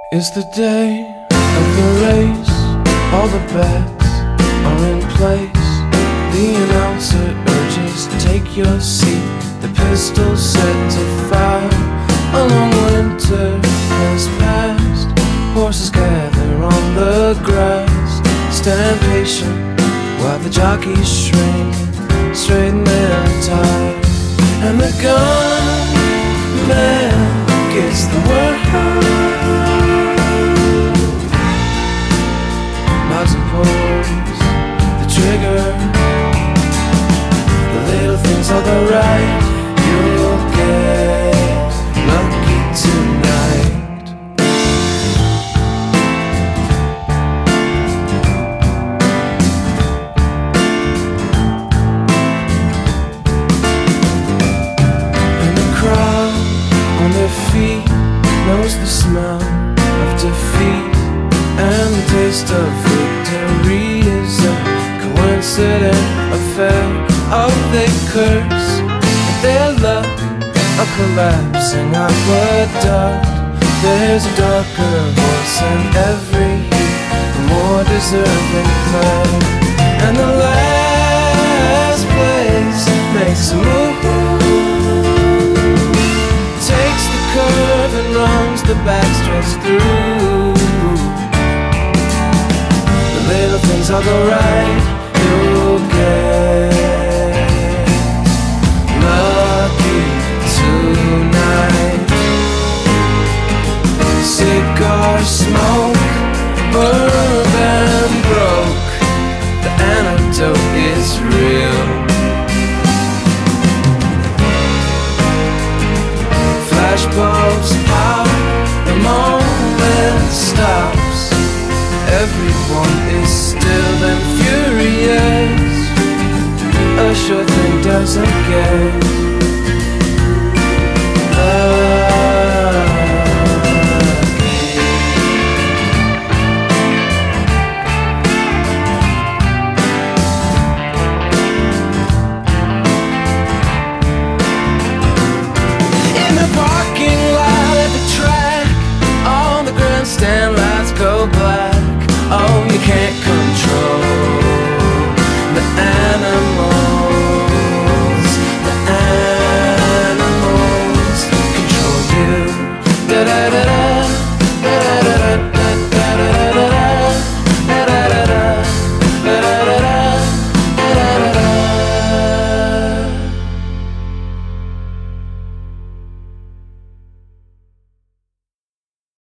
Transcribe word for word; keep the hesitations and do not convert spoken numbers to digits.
It's the day of the race, all the bets are in place. The announcer urges, take your seat. The pistol's set to fire. A long winter has passed. Horses gather on the grass. Stand patient while the jockeys shrink, straighten their tie. And the gunman gets the word. Nods and pulls the trigger. The little things are the right. You'll get lucky tonight. And the crowd on their feet knows the smell of defeat, and the taste of victory is a coincident affair. Oh, they curse at their luck, a collapsing aqueduct. There's a darker voice in every heat, a more deserving player. And the last place makes a move, takes the curve and runs the backstretch through. The little things are the right. You'll get lucky tonight. Cigar smoke, bourbon broke. The antidote is real. Flashbulbs out, the moment stops. Everyone is still and furious. A sure thing doesn't get